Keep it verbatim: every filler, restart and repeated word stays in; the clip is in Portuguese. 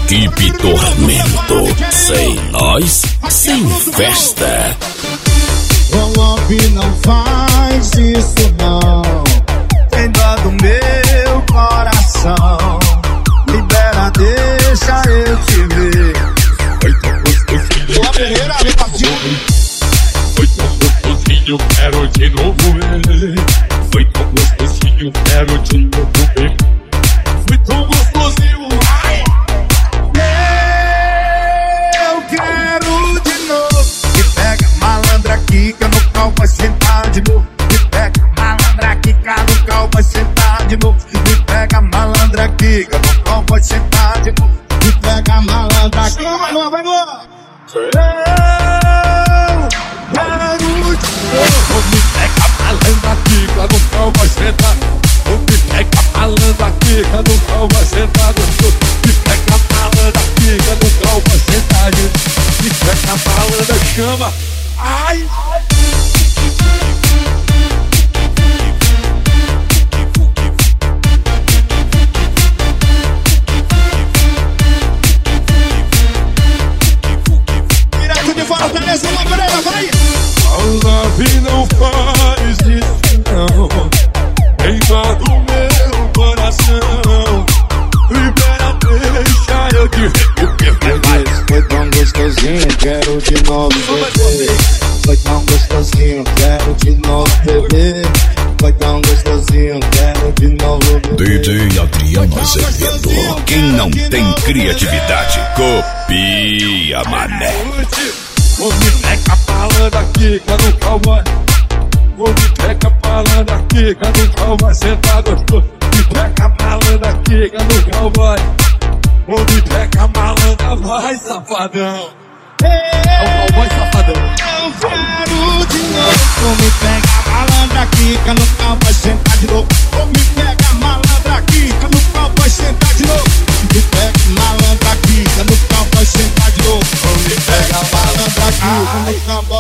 Equipe Tormento. Sem nós, sem festa. O love não faz isso não. Tem dó do meu coração. Libera, deixa eu te ver. Foi tão gostosinho. A primeira vez partiu. Foi tão gostosinho, quero de novo ver. Foi tão gostosinho, quero de novo ver. Foi tão gostosinho, ai. Eu quero de novo. Me pega malandra, quica no pau, vai sentar de novo. Me pega malandra, quica no pau, vai sentar de novo. Me pega malandra, quica no pau, vai sentar de novo. Me pega malandra, quica. Vai, vai, vai, vai. Eu quero de novo. Me pega malandra, quica no pau, vai sentar. Me pega malandra, quica no pau, vai sentar. Me pega malandra, quica no pau, vai sentar. Me pega malandra, chama. Ai! Direto de fora, Tereza, uma Pereira, vai! O love não faz isso não. Tem dó do meu coração. Libera, deixa eu te ver. Foi tão gostosinho, quero de novo beber. Foi tão gostosinho, quero de novo beber. Foi tão gostosinho, quero de novo beber. D J Adriano Azevedo. Quem não tem criatividade, copia, mané. Vou me pega malandra, quica no cowboy. Vou me pega malandra, quica no cowboy. Senta gostoso. Me pega malandra, quica no cowboy. Vou me pega malandra, vai safadão. É o cowboy safadão. Eu quero de novo. Me pega malandra, quica no pau, vai sentar de novo. Me pega malandra, quica no pau, vai sentar de novo. Me pega malandra, quica no pau, vai sentar de novo. Me pega malandra, quica no pau,